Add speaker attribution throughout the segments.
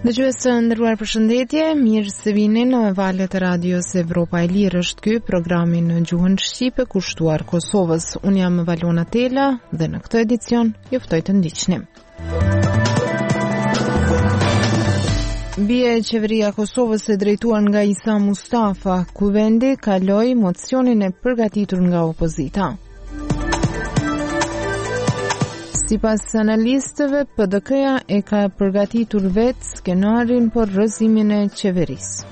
Speaker 1: Dëgjues të nderuar, përshëndetje, mirë se vini në valët e radios Evropa e Lirë. Është ky programi në gjuhën shqipe kushtuar Kosovës. Unë jam Valona Tela dhe në këtë edicion ju ftoj të ndiqni. Bie qeveria e Kosovës e drejtuar nga Isa Mustafa, kuvendi kaloi mocionin e përgatitur nga opozita. Sipas analistëve, PDK-ja e ka përgatitur vetë skenarin për rrëzimin e qeverisë.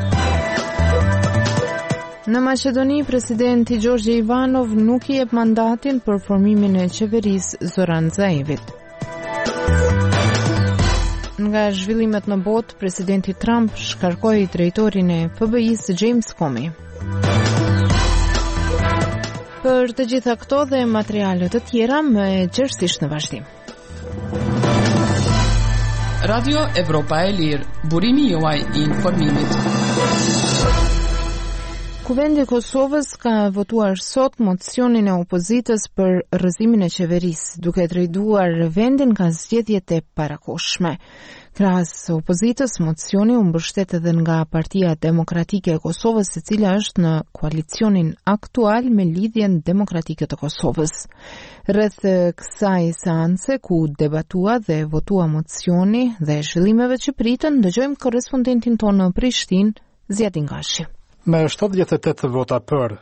Speaker 1: Në Maqedoni, presidenti Gjorgje Ivanov nuk i jep mandatin për formimin e qeverisë Zoran Zaevit. Nga zhvillimet në botë, presidenti Trump shkarkoi drejtorin e FBI-s James Comey. Për të gjitha këto dhe materialet të tjera më gjerësisht në vazhdim.
Speaker 2: Radio Evropa e Lirë, burimi juaj i informimit.
Speaker 1: Kuvendi i Kosovës ka votuar sot mocionin e opozitës për rrëzimin e qeverisë, duke drejtuar vendin ka zgjedhjet e parakohshme. Krahas opozitës, mocioni u mbështet edhe nga Partia Demokratike e Kosovës, e cila është në koalicionin aktual me Lidhjen Demokratike të Kosovës. Rreth kësaj seance ku debatua dhe votua mocioni dhe zhvillimeve që pritën, dëgjojmë korrespondentin tonë në Prishtinë, Zjadin Gashi.
Speaker 3: Me 78 vota për,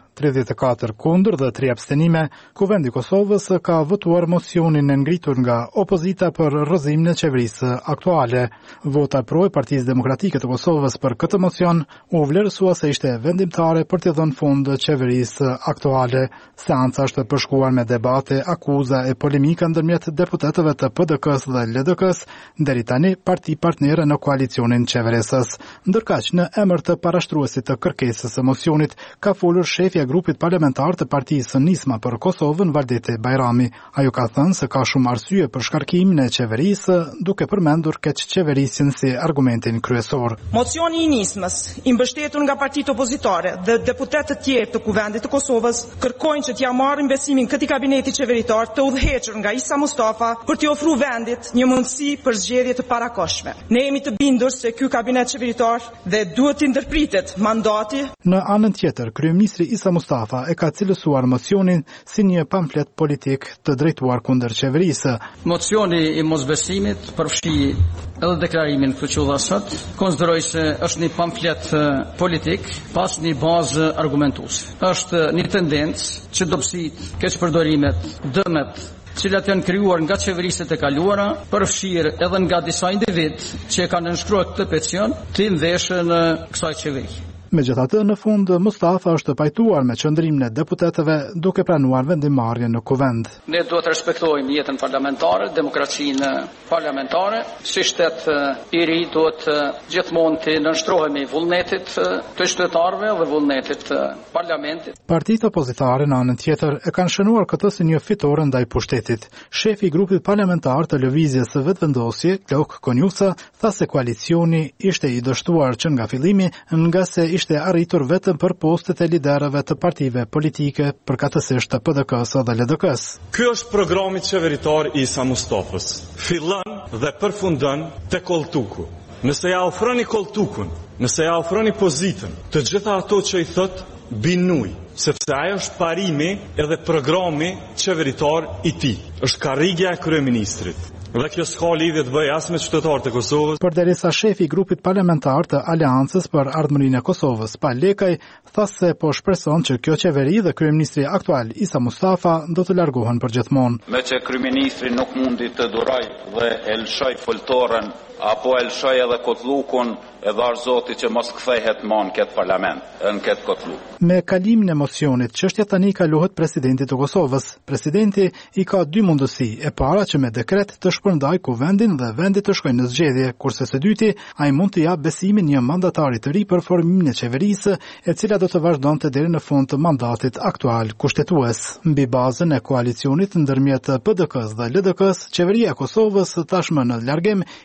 Speaker 3: 34 kundër dhe 3 abstenime, Kuvendi i Kosovës ka votuar mocionin e ngritur nga opozita për rrëzimin e qeverisë aktuale. Vota pro e Partisë Demokratike të Kosovës për këtë mocion u vlerësua se ishte vendimtare për të dhënë fund qeverisë aktuale. Seanca është përshkuar me debate, akuza e polemika ndërmjet deputetëve të PDK-s dhe LDK-s, deri tani parti partnere në koalicionin qeverisës. Ndërkaq, në emër të parashtruesit të kërkesës së mocionit ka folur shefi grupit parlamentar të Partisë Nisma për Kosovën, Valdete Bajrami. Ajo ka thënë se ka shumë arsye për shkarkimin e qeverisë, duke përmendur keq qeverisjen si argumentin kryesor.
Speaker 4: Mocioni i Nismës, i mbështetur nga partitë opozitare dhe deputetët tjerë të Kuvendit të Kosovës, kërkojnë që t'ia marrin besimin këtij kabineti qeveritar të udhëhequr nga Isa Mustafa për t'i ofruar vendit një mundësi për zgjedhje të parakohshme. Ne jemi të bindur se ky kabinet qeveritar dhe duhet të ndërpritet mandati.
Speaker 3: Në anën tjetër, kryeministri Isa Mustafa e ka cilësuar mocionin si një pamflet politik të drejtuar kundër qeverisë.
Speaker 5: Mocioni i mosbesimit përfshi edhe deklarimin këtë që dha sot, konsideroj se është një pamflet politik pas një bazë argumentuese. Është një tendencë që dobësit, keqpërdorimet, dëmet cilat janë krijuar nga qeveriset e kaluara, përfshirë edhe nga disa individ që e kanë nënshkruar këtë peticion, të ndeshën kësaj qeveri.
Speaker 3: Megjithatë, në fund, Mustafa është pajtuar me qëndrimin e deputetëve duke pranuar vendimarrjen në kuvend.
Speaker 5: Ne duhet të respektojmë jetën parlamentare, demokracinë parlamentare, si shtet i ri duhet gjithmonë të nënshtrohemi vullnetit të qytetarëve dhe vullnetit të parlamentit.
Speaker 3: Partitë opozitare në anën tjetër e kanë shënuar këtë si një fitore ndaj pushtetit. Shefi i grupit parlamentar të lëvizjes së vetëvendosje, Klauk Konjusa, tha se koalicioni ishte i dështuar që nga fillimi, nga se ishte arritur vetëm për postet e liderëve të partive politike, përkatësisht të PDK-s dhe LDK-s.
Speaker 6: Ky është programi qeveritar i Isa Mustafës. Fillon dhe përfundon te Koltuku. Nëse ja ofroni Koltukun, nëse ja ofroni pozitën, të gjitha ato që i thot binuj, sepse ajo është parimi edhe programi qeveritar i tij. Është karrigja e kryeministrit. Dhe kjo s'ka lidhje të bëjë as me qytetarët e Kosovës.
Speaker 3: Përderisa shefi i grupit parlamentar të Aleancës për Ardhmërinë e Kosovës, Pal Lekaj, tha se po shpreson që kjo qeveri dhe kryeministri aktual Isa Mustafa do të largohen përgjithmonë.
Speaker 7: Me që kryeministri nuk mundi të duroj dhe e lëshoj foltorën apo e lëshoj edhe Kotlukun, edhe arzoti që mos kthehet më në këtë parlament, në këtë Kotluk.
Speaker 3: Me kalimin e mocionit, çështja tani kalohet presidentit të Kosovës. Presidenti i ka dy mundësi: e para që me dekret të shpërndaj kuvendin dhe vendi të shkojnë në zgjedhje, kurse së dyti, ai mund të jap besimin një mandatari të ri për formimin e qeverisë, e cila do të vazhdonte deri në fund të mandatit aktual kushtetues. Mbi bazën e koalicionit ndërmjet PDK-s dhe LDK-s, qeveria e Kosovës tashmë në largim ishte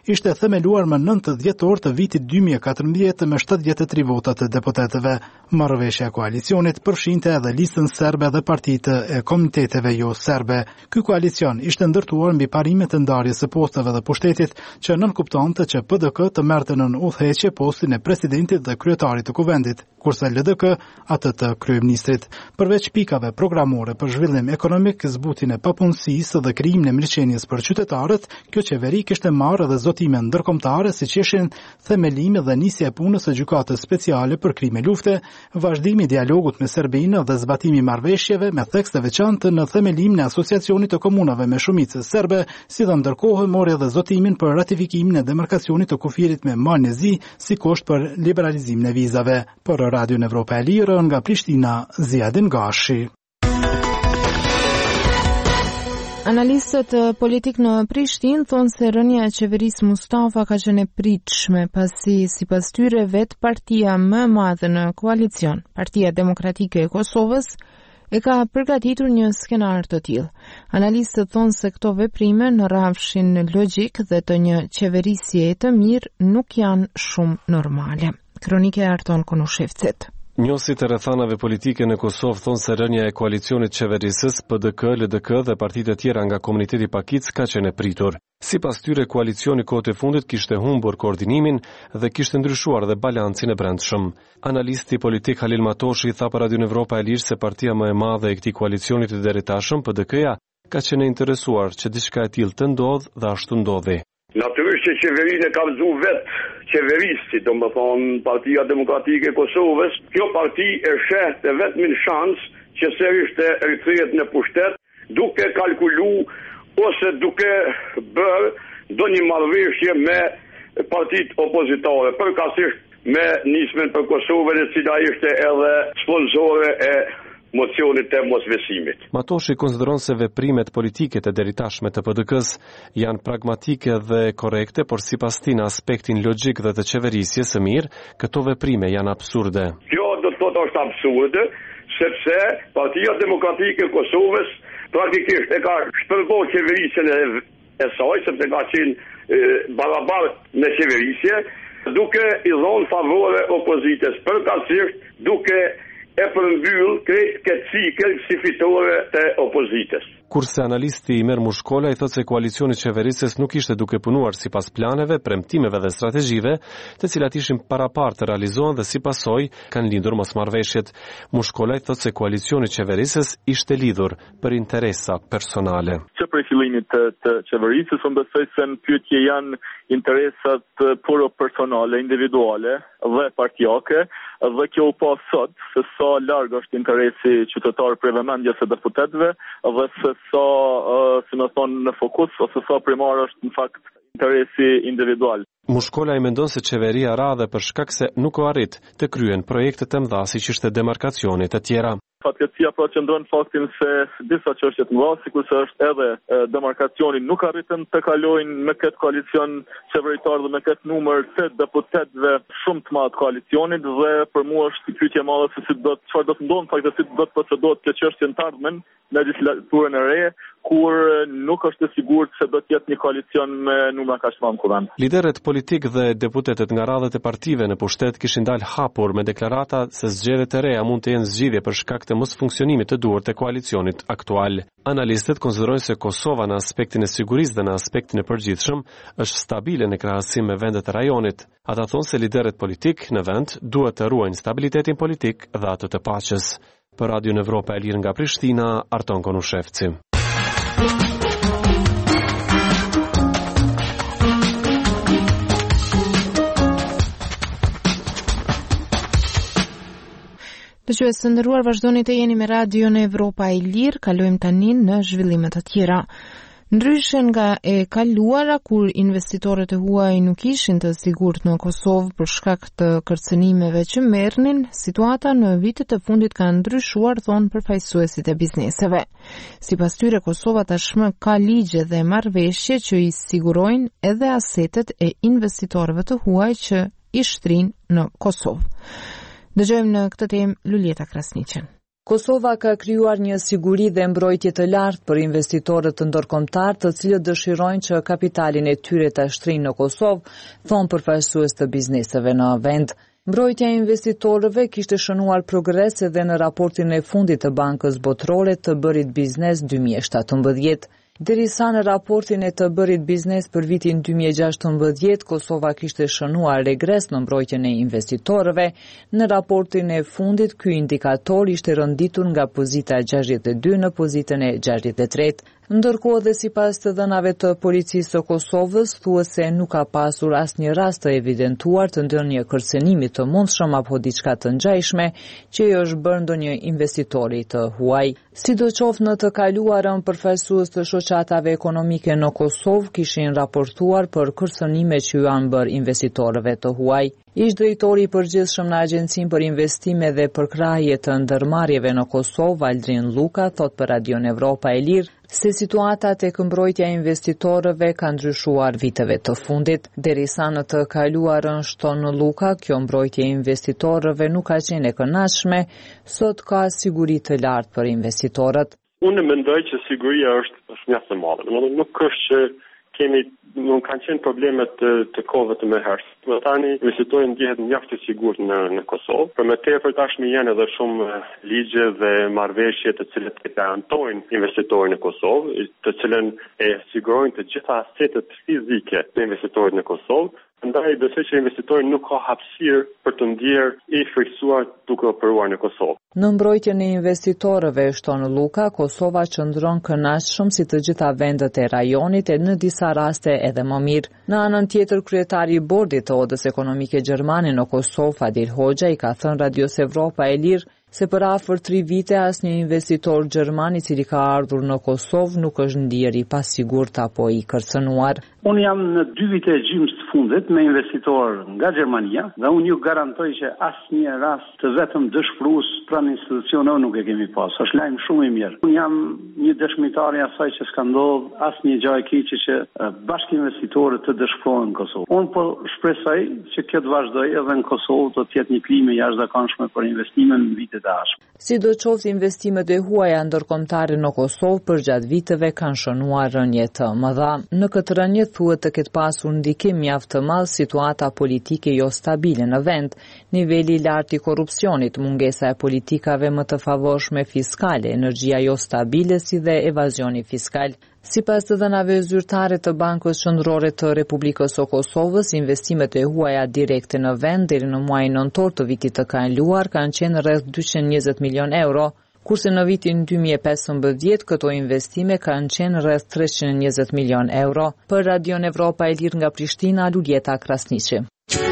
Speaker 3: themeluar më 9 dhjetor të vitit 2014 me 73 vota të deputetëve. Marrëveshja e koalicionit përfshinte edhe listën serbe dhe partitë e komiteteve jo serbe. Ky koalicion ishte ndërtuar mbi parimet e ndarjes së posteve dhe pushtetit që nënkuptonte që PDK të merrte në udhëheqje postin e presidentit dhe kryetarit të kuvendit, kurse LDK atë të kryeministrit. Përveç pikave programore për zhvillim ekonomik, zbutin e papunësisë dhe krijimin e mirëqenies për qytetarët, kjo qeveri kishte marrë edhe zotime ndërkombëtare siç ishin themelimi dhe nisja e punës së gjykatës speciale për krime lufte, vazhdimi i dialogut me Serbinë dhe zbatimi i marrëveshjeve me tekste veçantë në themelimin e asociacionit të komunave me shumicë serbe, si dhe ndërkohë mori edhe zotimin për ratifikimin e demarkacionit të kufirit me Malnezi si kusht për liberalizimin e vizave. Për Radio Evropa e Lirë nga Prishtina, Ziadin Gashi.
Speaker 1: Analistët politik në Prishtinë thonë se rënia e qeverisë Mustafa ka qenë e pritshme pasi sipas tyre vetë partia më e madhe në koalicion, Partia Demokratike e Kosovës, e ka përgatitur një skenar të tillë. Analistët thonë se këto veprime në rrafshin logjik dhe të një qeverisje të mirë nuk janë shumë normale. Kronike e Arton Konushevcit.
Speaker 8: Njohësit e rrethanave politike në Kosovë thonë se rënia e koalicionit qeverisës, PDK, LDK dhe partitë e tjera nga komuniteti Pakic ka qenë e pritur. Sipas tyre, koalicioni kohët e fundit kishte humbur koordinimin dhe kishte ndryshuar dhe balancin e brendshëm. Analisti politik Halil Matoshi tha për Radio Evropa e Lirë se partia më e madhe e këtij koalicionit të deritashëm, PDK-ja, ka qenë interesuar që diçka e tillë të ndodhë dhe ashtu ndodhi.
Speaker 9: Natyrisht që qeverinë ka vëzu vetë qeveristi, do më thonë Partia Demokratike e Kosovës. Kjo parti e sheh e vetmin shans që sërish të rikthehet në pushtet, duke kalkulu ose duke bërë ndonjë marrëveshje me partitë opozitare, përkatësisht me nismen për Kosovën, e cila ishte edhe sponzore e mocionit të mosbesimit.
Speaker 8: Matoshi konsideron se veprimet politike të deritashme të PDK-s janë pragmatike dhe korekte, por sipas tij në aspektin logjik dhe të qeverisjes së mirë, këto veprime janë absurde.
Speaker 9: Kjo do të thotë është absurde, sepse Partia Demokratike e Kosovës praktikisht e ka shpërgor qeverisjen e saj, sepse ka qenë barabartë me qeverisje, duke i dhënë favore opozitës, përkatësisht duke e përmbyll këtë si fitore të opozitës.
Speaker 8: Kurse analisti Imer Mushkola i thotë se koalicioni qeverisës nuk ishte duke punuar sipas planeve, premtimeve dhe strategjive, të cilat ishin parapar të realizohen dhe si pasojë kanë lindur mosmarrveshjet. Mushkola i thotë se koalicioni qeverisës ishte lidhur për interesa personale.
Speaker 10: Që për fillimit të qeverisës, unë besoj se në pyetje janë interesat puro personale, individuale dhe partijake, dhe kjo u pa sot se sa larg është interesi qytetar për vëmendjes së deputetëve dhe se sa si më thon në fokus ose sa primar është në fakt interesi individual.
Speaker 8: Mushkola i mendon se qeveria ra dhe për shkak se nuk u arrit të kryen projekte të mëdha siç ishte demarkacioni të tjera.
Speaker 10: Fatkeqësia pra qëndron faktin se disa çështje të mëdha, sikurse është edhe demarkacioni, nuk arritën të kalojnë me këtë koalicion qeveritar dhe me këtë numër të deputetëve shumë të madh koalicionit, dhe për mua është pyetje e madhe se çfarë do të ndodhë fakti, si do të procedohet kjo çështje në të ardhmen në legislaturën e re, kur nuk është e sigurt se do të jetë një koalicion me numra kaq të madh në kuvend.
Speaker 8: Liderët politik dhe deputetët nga radhët e partive në pushtet kishin dalë hapur me deklarata se zgjedhjet e reja mund të jenë zgjidhje për shkak të mos funksionimit të duhur të koalicionit aktual. Analistët konsiderojnë se Kosova në aspektin e sigurisë dhe në aspektin e përgjithshëm është stabile në krahasim me vendet e rajonit. Ata thonë se liderët politik në vend duhet të ruajnë stabilitetin politik dhe atë të paqes. Për Radio Evropa e Lirë nga Prishtina, Arton Konushevci.
Speaker 1: Dëgjues të nderuar, vazhdoni të jeni me Radio në Evropa e Lirë, kalojmë tani në zhvillimet të tjera. Ndryshe nga e kaluara kur investitorët e huaj nuk ishin të sigurt në Kosovë për shkak të kërcënimeve që merrnin, situata në vitet e fundit ka ndryshuar, thonë përfaqësuesit e bizneseve. Sipas tyre, Kosova tashmë ka ligje dhe marrëveshje që i sigurojnë edhe asetet e investitorëve të huaj që i shtrin në Kosovë. Dëgjojmë në këtë temë Luljeta Krasniqen.
Speaker 11: Kosova ka krijuar një siguri dhe mbrojtje të lartë për investitorët ndërkombëtar, të cilët dëshirojnë që kapitalin e tyre ta shtrinë në Kosovë, thon përfaqësues të bizneseve në vend. Mbrojtja e investitorëve kishte shënuar progres edhe në raportin e fundit të Bankës Botërore të Bërit Biznes 2017. Derisa në raportin e të Bërit Biznes për vitin 2016, Kosova kishte shënuar regres në mbrojtjen e investitorëve, në raportin e fundit ky indikator ishte rënditur nga pozita 62 në pozitën e 63. Ndërkohë dhe sipas të dhënave të policisë së Kosovës, thuhet se nuk ka pasur asnjë rast të evidentuar të ndonjë kërcënimi të mundshëm apo diçka të ngjashme që i është bërë ndonjë investitori të huaj. Sidoqoftë në të kaluarën, përfaqësues të shoqatave ekonomike në Kosovë kishin raportuar për kërcënime që ju janë bërë investitorëve të huaj. Ish drejtori i përgjithshëm në Agjencinë për Investime dhe Përkrahje të Ndërmarrjeve në Kosovë, Aldrin Luka, thot për Radion Evropa e Lirë se situata tek mbrojtja e investitorëve ka ndryshuar viteve të fundit. Derisa në të kaluarën, shton Luka, kjo mbrojtje e investitorëve nuk ka qenë e kënaqshme, sot ka siguri të lartë për investitorët.
Speaker 12: Unë mendoj që siguria është mjaft e madhe. Nuk është që nuk kanë qenë problemet të kohëve të mëhershme. Tani investitorët ndjehet mjaft të sigurt në Kosovë. Për më tepër tashmë janë edhe shumë ligje dhe marrëveshje të cilat e garantojnë investitorët në Kosovë, të cilën e sigurojnë të gjitha asetet fizike të investitorit në Kosovë. Ndaj besoj që investitori nuk ka hapësirë për të ndjerë i friksuar duke operuar në Kosovë.
Speaker 11: Në mbrojtjen e investitorëve, shton Luka, Kosova qëndron kënaqshëm si të gjitha vendet e rajonit e në disa raste edhe më mirë. Në anën tjetër, kryetari i bordit të Odës Ekonomike Gjermane në Kosovë, Fadil Hoxha, i ka thënë Radios Evropa e Lirë se për afër 3 vite asnjë investitor gjerman i cili ka ardhur në Kosovë nuk është ndier i pasigurt apo i kërcënuar.
Speaker 13: Unë jam në 2 vite gjymës të fundit me investitor nga Gjermania dhe unë ju garantoj që asnjë rast të vetëm dëshpërues pranë institucioneve nuk e kemi pas. Është lajm shumë i mirë. Unë jam një dëshmitar i asaj që s'ka ndodhur asnjë gjë e keqe që bashkë investitorët të dëshpërohen në Kosovë. Unë po shpresoj që kjo të vazhdojë edhe në Kosovë, do të jetë një klimë jashtëzakonshme për investime në vitet e ardhshme.
Speaker 11: Sidoqoftë, investimet e huaja ndërkombëtare në Kosovë përgjatë viteve kanë shënuar rënje të mëdha. Në këtë rënje thuhet të ketë pasur ndikim mjaft të madh situata politike jo stabile në vend, niveli i lartë i korrupsionit, mungesa e politikave më të favorshme fiskale, energjia jo stabile si dhe evazioni fiskal. Sipas të dhënave zyrtare të Bankës Qendrore të Republikës së Kosovës, investimet e huaja direkte në vend deri në muajin nëntor të vitit të kaluar kanë qenë rreth 220 milion euro, kurse në vitin 2015 këto investime kanë qenë rreth 320 milion euro. Për Radion Evropa e Lirë nga Prishtina, Luljeta Krasniqi.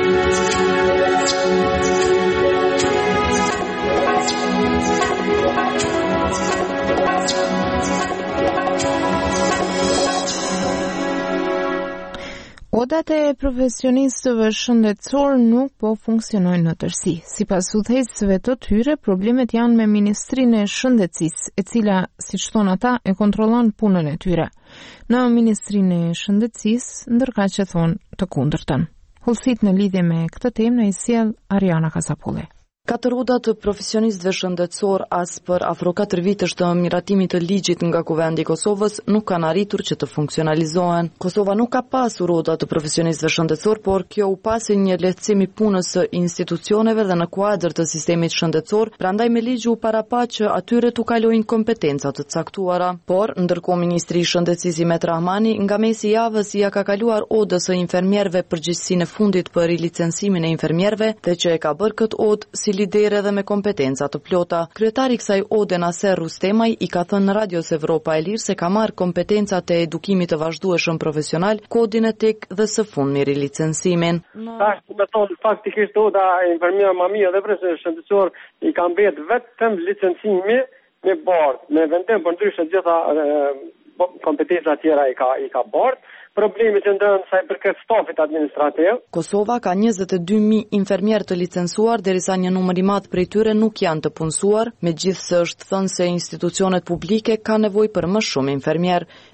Speaker 1: Odat e profesionistëve shëndetësor nuk po funksionojnë në tërësi. Sipas udhëheqësve të tyre, problemet janë me Ministrinë e Shëndetësisë, e cila, siç thonë ata, e kontrollon punën e tyre. Në Ministrinë e Shëndetësisë, ndërka që thonë të kundërtën. Hollësit në lidhje me këtë temë na i sjell Ariana Kasapulli.
Speaker 14: 4 oda të profesionistëve shëndetësor as për afro 4 vitësh të miratimit të ligjit nga Kuvendi i Kosovës nuk kanë arritur që të funksionalizohen. Kosova nuk ka pasur oda të profesionistëve shëndetësor, por kjo u pasi një lehtësim i punës së institucioneve dhe në kuadër të sistemit shëndetësor, prandaj me ligj u paraqit që atyre t'u kalojnë kompetenca të caktuara. Por ndërkohë ministri i shëndetësisë Imet Rahmani nga mesi i javës ja ka kaluar odës së infermierëve përgjegjësinë e fundit për licencimin e infermierëve dhe që e ka bërë këtë odë si lidere dhe me kompetenca të plota. Kryetari i kësaj ode Naser Rustemaj i ka thënë në Radios Evropa e Lirë se ka marrë kompetencat e edukimit të vazhdueshëm profesional, kodin e tek dhe së fundmi rilicencimin.
Speaker 15: Tash, me thonë, faktikisht oda e infermiera mamia dhe profesionist shëndetësor i ka mbetë vetëm licencimi me bardh, me vendim për ndryshe gjitha kompetenca tjera i ka bardh. Problemi që ndërën sa i përket stafit administrativ.
Speaker 14: Kosova ka 22.000 infermierë të licencuar, derisa një numër i madh prej tyre nuk janë të punësuar, megjithse është thënë se institucionet publike ka nevojë për më shumë infermierë.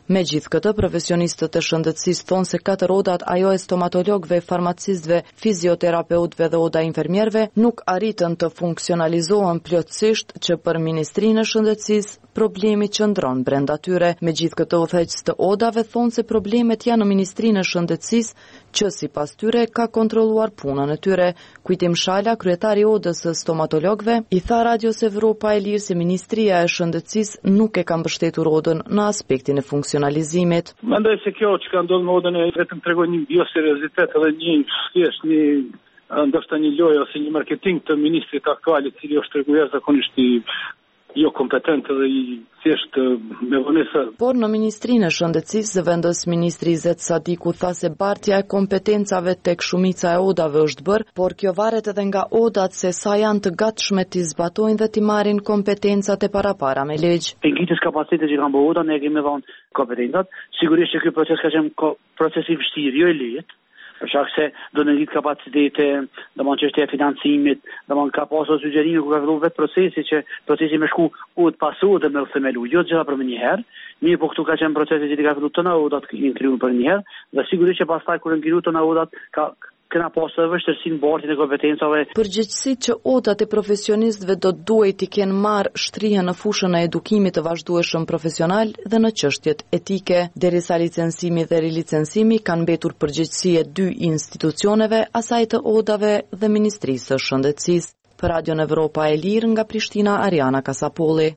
Speaker 14: Megjithatë, profesionistët e shëndetësisë thonë se 4 odat ajo e stomatologëve, farmacistëve, fizioterapeutëve dhe oda infermierëve nuk arritën të funksionalizohen plotësisht, që për Ministrinë e Shëndetësisë problemi qëndron brenda tyre. Megjithatë, udhëheqës të odave thonë se problemet janë në Ministrinë e Shëndetësisë, që sipas tyre ka kontrolluar punën e tyre. Kujtim Shala, kryetari i odës së stomatologëve, i tha Radios Evropa e Lirë se Ministria e Shëndetësisë nuk e ka mbështetur odën në aspektin e funksionalizimit.
Speaker 13: Mendoj se kjo që ka ndodhur në odën e vetëm tregon një bioseriositet edhe ndoshta një lojë ose një marketing të ministrit aktual, i cili është treguar zakonisht jo kompetent dhe i thjesht me vonesa.
Speaker 14: Por në Ministrinë e Shëndetësisë, vendos ministri Izet Sadiku tha se bartja e kompetencave tek shumica e odave është bërë, por kjo varet edhe nga odat se sa janë të gatshme t'i zbatojnë dhe t'i marrin kompetencat e parapara me ligj.
Speaker 13: Ngritjes kapacitetit që kanë bërë oda, ne kemi dhënë kompetencat. Sigurisht që ky proces ka qenë proces i vështirë, jo i lehtë. Për shkak se do në ngrit kapacitete, domethënë çështja e financimit, domethënë ka pasur sugjerime ku ka filluar vetë procesi me shku ud pas udë me themelu, jo gjitha për një herë. Mirë, po këtu ka qenë procesi që ka filluar të na udat krijuar për një herë, dhe sigurisht që pastaj kur ngrihen të na udat kena pasur edhe vështirësinë bartjen e kompetencave.
Speaker 14: Përgjegjësitë që odat e profesionistëve do duhet t'i kenë marrë shtrihen në fushën e edukimit të vazhdueshëm profesional dhe në çështjet etike. Derisa licencimi dhe rilicencimi kanë mbetur përgjegjësi e 2 institucioneve, asaj të odave dhe Ministrisë së Shëndetësisë. Për Radion Evropa e Lirë nga Prishtina, Ariana Kasapolli.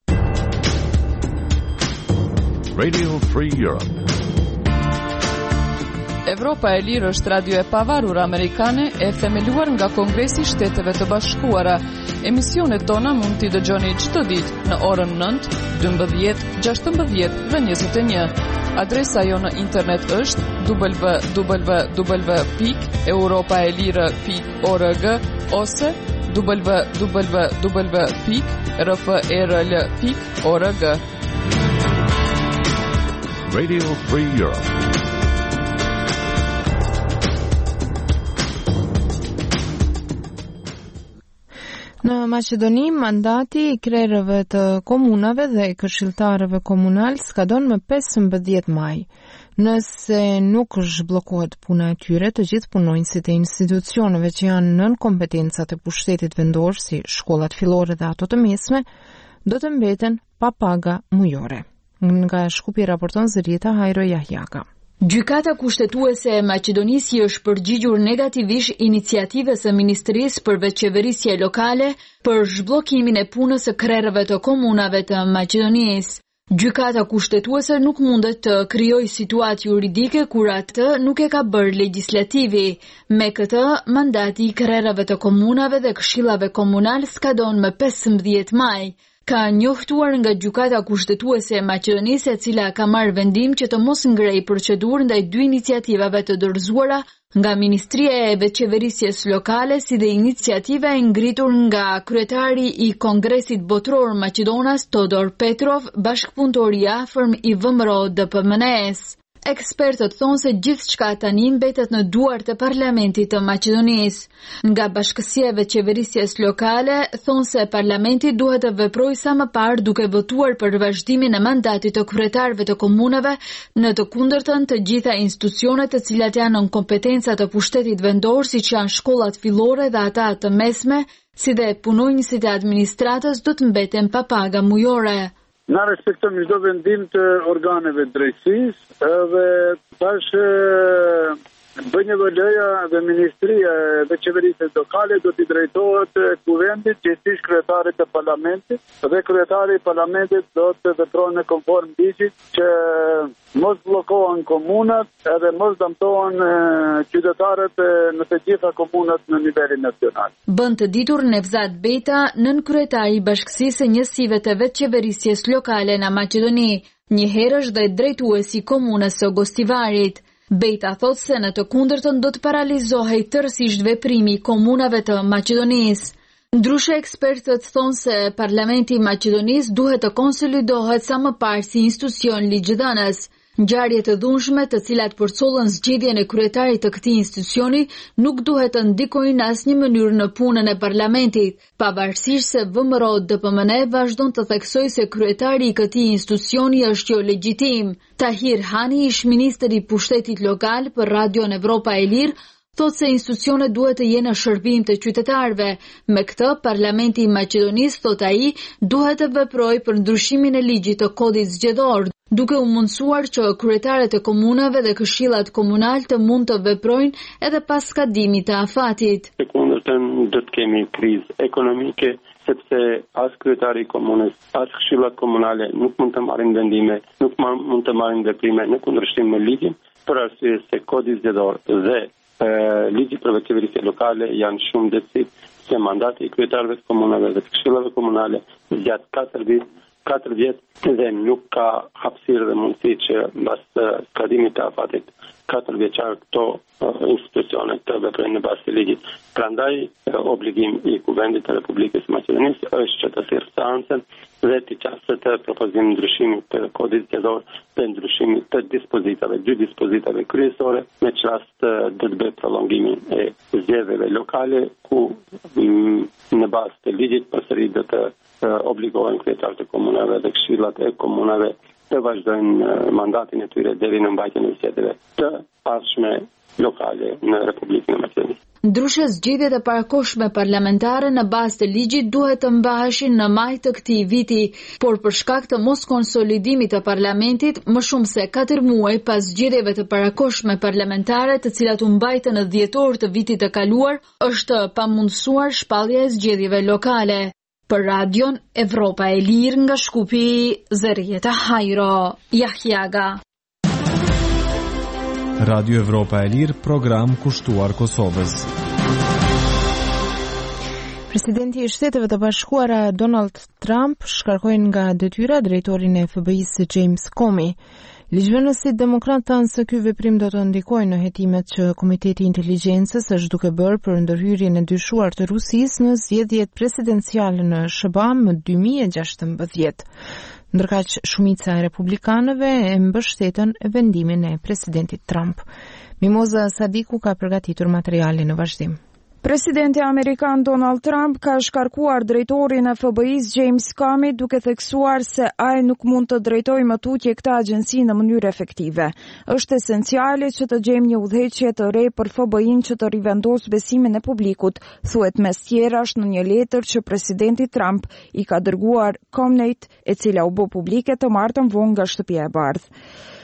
Speaker 16: Radio Free Europe.
Speaker 2: Evropa e Lirë është radio e pavarur amerikane e themeluar nga Kongresi i Shteteve të Bashkuara. Emisionet tona mund t'i dëgjoni çdo ditë në orën 9, 12, 16 dhe 21. Adresa jo në internet është www.europaelire.org ose www.rfrl.org.
Speaker 16: Radio Free Europe.
Speaker 1: Në Maqedoni, mandati i krerëve të komunave dhe këshilltarëve komunal skadon më 15 maj. Nëse nuk zhbllokohet puna e tyre, të gjithë punonjësit e institucioneve që janë nën kompetencat e pushtetit vendor, si shkollat fillore dhe ato të mesme, do të mbeten pa paga mujore. Nga Shkupi raporton Zërieta Hajro Jahjaka.
Speaker 17: Gjykata kushtetuese e Maqedonisë është përgjigjur negativisht iniciativës së Ministrisë për Veçeverisje Lokale për zhbllokimin e punës së krerëve të komunave të Maqedonisë. Gjykata kushtetuese nuk mundet të krijojë situatë juridike kur atë nuk e ka bërë legjislativi. Me këtë, mandati i krerëve të komunave dhe këshillave komunal skadon më 15 maj. Ka njohtuar nga Gjykata Kushtetuese e Maqedonisë, e cila ka marrë vendim që të mos ngrejë procedurë ndaj 2 iniciativave të dorëzuara nga Ministria e Veçeverisjes Lokale, si dhe iniciativa e ngritur nga kryetari i Kongresit Botror Maqedonas Todor Petrov, bashkëpunëtor i afërm i VMRO DPMNE-s. Ekspertët thonë se gjithçka tani mbetet në duart e Parlamentit të Maqedonisë. Nga Bashkësia e Veçeverisjes Lokale thonë se Parlamenti duhet të veprojë sa më parë duke votuar për vazhdimin e mandatit të kryetarëve të komunave, në të kundërtën të gjitha institucionet të cilat janë në kompetenca të pushtetit vendor, siç janë shkollat fillore dhe ata të mesme, si dhe punonjësit e administratës do të mbeten pa paga mujore.
Speaker 13: Na respektojmë çdo vendim të organeve drejtësisë dhe tash bëjnë vëlloja dhe Ministria e Veçeverisjes Lokale do t'i drejtohet kuvendit, gjithsesi kryetarit të Parlamentit, dhe kryetari i Parlamentit do të veprojë në konform ligjit që mos bllokohen komunat edhe mos dëmtohen qytetarët në të gjitha komunat në nivelin nacional.
Speaker 17: Bën të ditur Nevzat Beta, nënkryetari i Bashkësisë së Njësive të Veçeverisjes Lokale në Maqedoni, një herësh dhe drejtuesi i komunës së Gostivarit. Beta thot se në të kundërtën do të paralizohej tërësisht veprimi i komunave të Maqedonisë. Ndryshe, ekspertët thonë se Parlamenti i Maqedonisë duhet të konsolidohet sa më parë si institucion ligjëdhënës. Ngjarje të dhunshme të cilat përcollën zgjedhjen e kryetarit të këtij institucioni nuk duhet të ndikojnë asnjë mënyrë në punën e parlamentit, pavarësisht se VMRO-DPMN vazhdon të theksojë se kryetari i këtij institucioni është jo legjitim. Tahir Hani, ish ministri i pushtetit lokal për Radion Evropa e Lirë, thotë se institucionet duhet të jenë në shërbim të qytetarëve. Me këtë, Parlamenti i Maqedonisë, thotë ai, duhet të veprojë për ndryshimin e ligjit të kodit zgjedhor, duke u mundësuar që kryetarët e komunave dhe këshillat komunal të mund të veprojnë edhe pas skadimit të afatit.
Speaker 12: Sekundërtën do të kemi krizë ekonomike, sepse as kryetari i komunës, as këshillat komunale nuk mund të marrin vendime, nuk mund të marrin veprime në kundërshtim me ligjin, për arsye se kodi zgjedhor dhe ligji për qeverisje lokale janë shumë detyrit se mandati i kryetarëve të komunave dhe të këshillave komunale gjatë 4 vjet dhe nuk ka hapësirë dhe mundësi që mbas skadimit të afatit 4 vjeçar këto institucione të veprojnë në bazë të ligjit. Prandaj obligim i Kuvendit të Republikës së Maqedonisë është që të thirrë seancën dhe të qasë të propozim ndryshimit të kodit zgjedhor dhe ndryshimit të dy dispozitave kryesore, me që rast do të bëjë prolongimin e zgjedhjeve lokale ku në bazë të ligjit përsëri do të obligohen kryetarët e komunave dhe këshillat e komunave të vazhdojnë mandatin e tyre deri në mbajtjen e zgjedhjeve të pashme lokale në Republikën e Maqedonisë.
Speaker 17: Ndryshe, zgjedhjet e parakohshme parlamentare në bazë të ligjit duhet të mbaheshin në maj të këtij viti, por për shkak të mos konsolidimit të parlamentit, më shumë se 4 muaj pas zgjedhjeve të parakohshme parlamentare, të cilat u mbajtën në dhjetor të vitit të kaluar, është pamundësuar shpallja e zgjedhjeve lokale. Për Radion Evropa e Lirë nga Shkupi, Zerieta Hajro, Jahjaga.
Speaker 18: Radio Evropa e Lirë, program kushtuar Kosovës.
Speaker 1: Presidenti i Shteteve të Bashkuara Donald Trump shkarkoi nga detyra drejtorin e FBI-s James Comey. Ligjvënësit demokrat thanë se ky veprim do të ndikojë në hetimet që Komiteti i Inteligjencës është duke bërë për ndërhyrjen e dyshuar të Rusisë në zgjedhjet presidenciale në SBA më 2016. Ndërkaq shumica e republikanëve e mbështetën vendimin e presidentit Trump. Mimoza Sadiku ka përgatitur materialin në vazhdim.
Speaker 19: Presidenti amerikan Donald Trump ka shkarkuar drejtorin e FBI-s James Comey duke theksuar se ai nuk mund të drejtojë më tutje këtë agjenci në mënyrë efektive. Është esenciale që të gjejmë një udhëheqje të re për FBI-n që të rivendos besimin e publikut, thuhet mes tjerash në një letër që presidenti Trump i ka dërguar Comeyt, e cila u bë publike të martën vonë nga Shtëpia e Bardhë.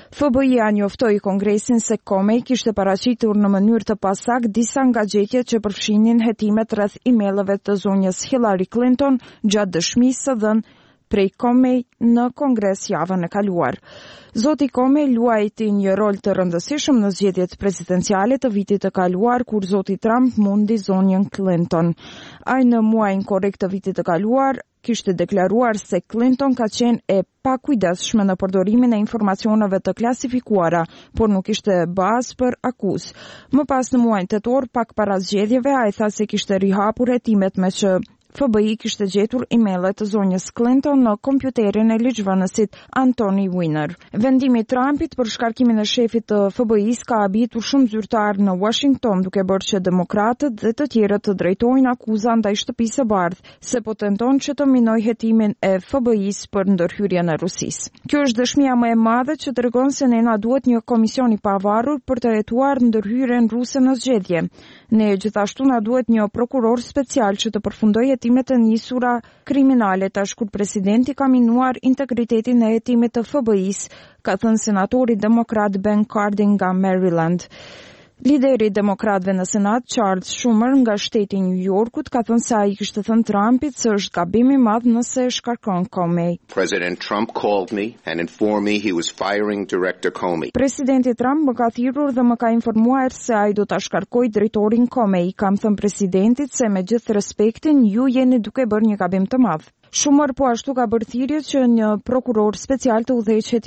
Speaker 19: FBI-a njoftoi Kongresin se Comey kishte paraqitur në mënyrë të pasakt disa nga gjetjet që përfshinin hetimet rreth emailëve të zonjës Hillary Clinton gjatë dëshmisë së dhënë prej Comey në Kongres javën e kaluar. Zoti Comey luajti një rol të rëndësishëm në zgjedhjet presidenciale të vitit të kaluar kur zoti Trump mundi zonjën Clinton. Ai në muajin korrekt të vitit të kaluar kishte deklaruar se Clinton ka qenë e pakujdesshme në përdorimin e informacioneve të klasifikuara, por nuk ishte bazë për akuzë. Më pas në muajin tetor, pak para zgjedhjeve, ai tha se kishte rihapur hetimet me që FBI kishte gjetur emailët të zonjës Clinton në kompjuterin e ligjvënësit Anthony Weiner. Vendimi i Trumpit për shkarkimin e shefit të FBI-s ka habitur shumë zyrtar në Washington, duke bërë që demokratët dhe të tjerët të drejtojnë akuza ndaj Shtëpisë së Bardhë se po tenton që të minojë hetimin e FBI-s për ndërhyrjen e Rusisë. Kjo është dëshmia më e madhe që tregon se ne duhet një komision i pavarur për të hetuar ndërhyrjen ruse në zgjedhje. Ne gjithashtu na duhet një prokuror special që të përfundojë hetimet e nisura kriminale tash kur presidenti ka minuar integritetin e hetimit të FBI-s, ka thënë senatori demokrat Ben Cardin nga Maryland. Lideri demokratëve në Senat, Charles Schumer nga shteti i New Yorkut, ka thënë se ai kishte thënë Trumpit se është gabim i madh nëse e shkarkon Comey.
Speaker 20: President Trump called me and informed me he was firing Director Comey.
Speaker 19: Presidenti Trump më ka thirrur dhe më ka informuar se ai do ta shkarkojë drejtorin Comey. Kam thënë presidentit se me gjithë respektin ju jeni duke bërë një gabim të madh. Schumer po ashtu ka bërë thirrje që një prokuror special të udhëheqë hetimet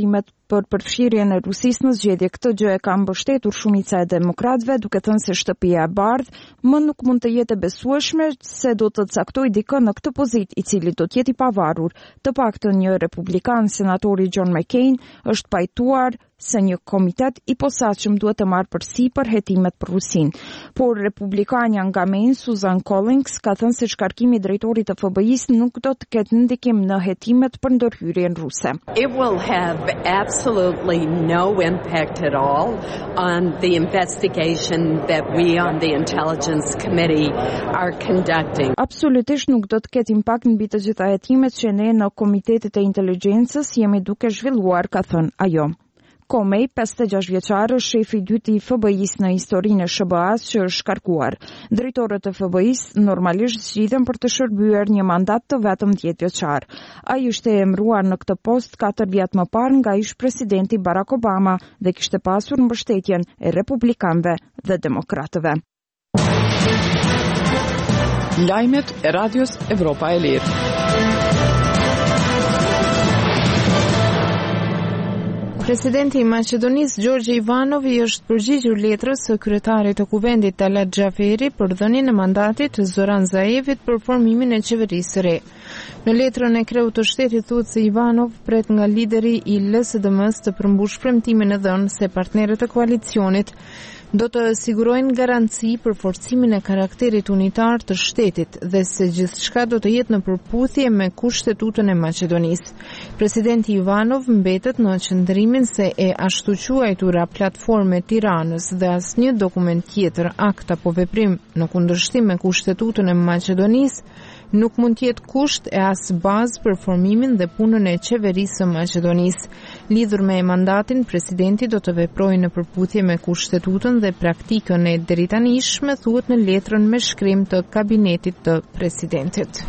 Speaker 19: për përfshirjen e Rusisë në zgjedhje. Këtë gjë e ka mbështetur shumica e demokratëve, duke thënë se shtëpia e bardhë më nuk mund të jetë e besueshme se do të caktojë dikë në këtë pozitë i cili do të jetë i pavarur. Të paktën një republikan, senatori John McCain, është pajtuar se një komitet i posaçëm duhet të marrë përsipër hetimet për Rusinë. Por republikania nga Maine, Susan Collins, ka thënë se shkarkimi i drejtorit të FBI-s nuk do të ketë ndikim në hetimet për ndërhyrjen ruse.
Speaker 21: It will have absolutely no impact at all on the investigation that we on the Intelligence Committee are conducting.
Speaker 19: Absolutisht nuk do të ketë impakt mbi të gjitha hetimet që ne në komitetet e inteligjencës jemi duke zhvilluar, ka thënë ajo. Comey, 56 vjeçar, është shefi i dytë i FBI-s në historinë e SBA-s që është shkarkuar. Drejtorët e FBI-s normalisht zgjidhen për të shërbyer një mandat të vetëm 10 vjeçar. Ai ishte emëruar në këtë post 4 vjet më parë nga ish-presidenti Barack Obama dhe kishte pasur mbështetjen e republikanëve dhe demokratëve.
Speaker 2: Lajmet e Radios Evropa e Lirë.
Speaker 1: Presidenti i Maqedonisë Gjorgje Ivanovi është përgjigjur letrës së kryetarit të kuvendit Talat Xhaferi për dhënien e mandatit të Zoran Zaevit për formimin e qeverisë së re. Në letrën e kreut të shtetit thuhet se Ivanov pret nga lideri i LSDM-s të përmbush premtimin e dhënë se partnerët e koalicionit do të sigurojnë garanci për forcimin e karakterit unitar të shtetit dhe se gjithçka do të jetë në përputhje me kushtetutën e Maqedonisë. Presidenti Ivanov mbetet në qëndrimin se e ashtu quajtura platforme Tiranës dhe asnjë dokument tjetër, akt apo veprim në kundërshtim me kushtetutën e Maqedonisë nuk mund të jetë kusht e as bazë për formimin dhe punën e qeverisë së Maqedonisë. Lidhur me mandatin, presidenti do të veprojë në përputhje me kushtetutën dhe praktikën e deritanishme, thuhet në letrën me shkrim të kabinetit të presidentit.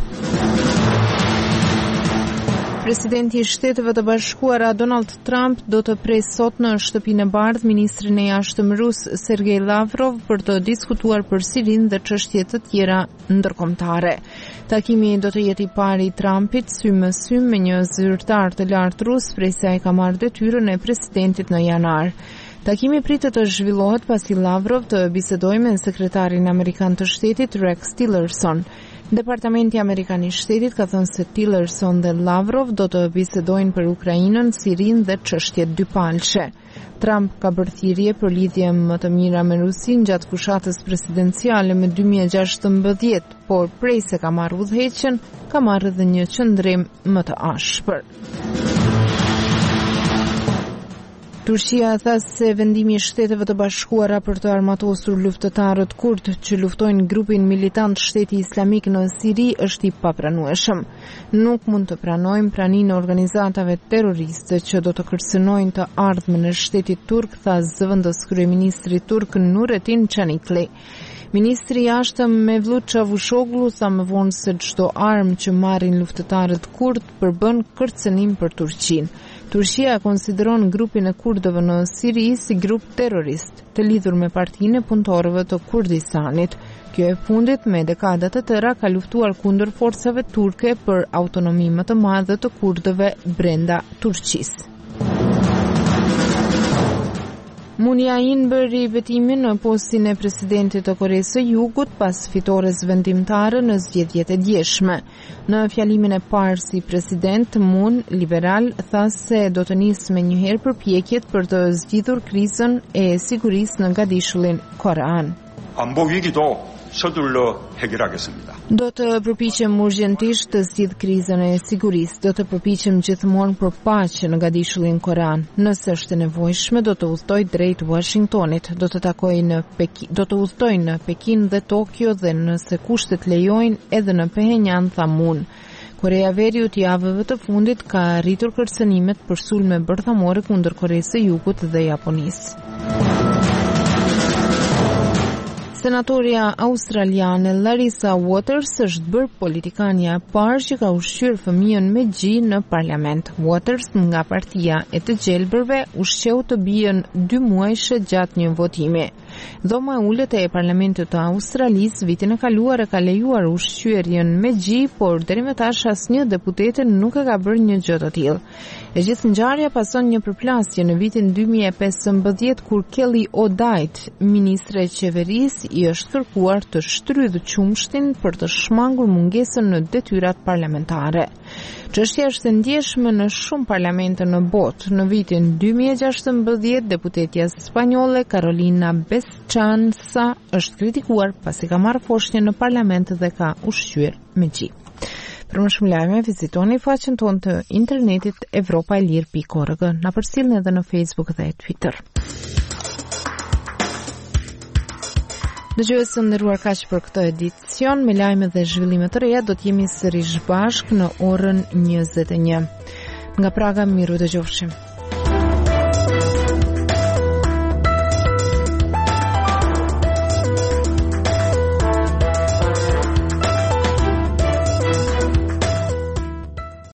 Speaker 1: Presidenti i Shteteve të Bashkuara Donald Trump do të prej sot në shtëpinë e bardhë ministrin e jashtëm rus Sergej Lavrov për të diskutuar për Sirinë dhe çështje të tjera ndërkombëtare. Takimi do të jetë i pari i Trumpit sy me sy me një zyrtar të lartë rus prej se ai ka marrë detyrën e presidentit në janar. Takimi pritet të zhvillohet pasi Lavrov të bisedojë me sekretarin amerikan të shtetit Rex Tillerson. Departamenti Amerikan i Shtetit ka thënë se Tillerson dhe Lavrov do të bisedojnë për Ukrainën, Sirinë dhe çështjet dypalçe. Trump ka bërë thirrje për lidhje më të mira me Rusinë gjatë fushatës presidenciale me 2016, por prej se ka marrë udhëheqjen, ka marrë edhe një qëndrim më të ashpër. Turqia tha se vendimi i Shteteve të Bashkuara për të armatosur luftëtarët kurd që luftojnë grupin militant Shteti Islamik në Siri është i papranueshëm. Nuk mund të pranojmë praninë e organizatave terroriste që do të kërcënojnë të ardhmen e shtetit turk, tha zëvendës kryeministri turk Nurettin Çanikli. Ministri i jashtëm Mevlut Çavuşoglu tha më vonë se çdo armë që marrin luftëtarët kurd përbën kërcënim për Turqinë. Turqia konsideron grupin e kurdëve në Siri si grup terrorist, të lidhur me partinë e punëtorëve të Kurdistanit. Kjo e fundit me dekada të tëra ka luftuar kundër forcave turke për autonomi më të madhe të kurdëve brenda Turqisë. Moon Jae-in bëri betimin në postin e presidentit të Koresë së Jugut pas fitores vendimtare në zgjedhjet e djeshme. Në fjalimin e parë si president, Moon, liberal, tha se do të nisë me njëherë përpjekjet për të zgjidhur krizën e sigurisë në Gadishullin Korean.
Speaker 22: 안보 위기도 서둘러 해결하겠습니다.
Speaker 1: Do të përpiqem urgjentisht të zgjidh krizën e sigurisë, do të përpiqem gjithmonë për paqe në Gadishullin Korean. Nëse është e nevojshme, do të udhtoj drejt Washingtonit, do të udhtoj në Pekin dhe Tokyo dhe nëse kushtet lejojnë edhe në Phenjan, tha Moon. Korea Veriut javëve të fundit ka arritur kërcënimet për sulme bërthamore kundër Koresë së Jugut dhe Japonisë. Senatoria australiane Larissa Waters është bërë politikania e parë që ka ushqyer fëmijën me gji në parlament. Waters, nga partia e të gjelbërve, ushqeu të bijën 2 muajshe gjatë një votimi. Dhoma e ulët e Parlamentit të Australisë vitin e kaluar e ka lejuar ushqyerjen me gji, por deri më tash asnjë deputete nuk e ka bërë një gjë të tillë. E gjithë ngjarja pason një përplasje në vitin 2015 kur Kelly O'Dowd, ministre e qeverisë, i është kërkuar të shtrydhë qumshtin për të shmangur mungesën në detyrat parlamentare. Çështja është ndjeshme në shumë parlamente në botë. Në vitin 2016, deputetja spanjolle Carolina Bescansa është kritikuar pasi ka marrë foshnjë në parlament dhe ka ushqyer me gji. Për më shumë lajme, vizitoni faqen tonë të internetit evropaelir.org. Na përcjellni edhe në Facebook dhe Twitter. Dëgjues të nderuar, kaq për këtë edicion. Me lajme dhe zhvillime të reja do të jemi sërish bashk në orën 21. Nga Praga, miru dëgjofshim.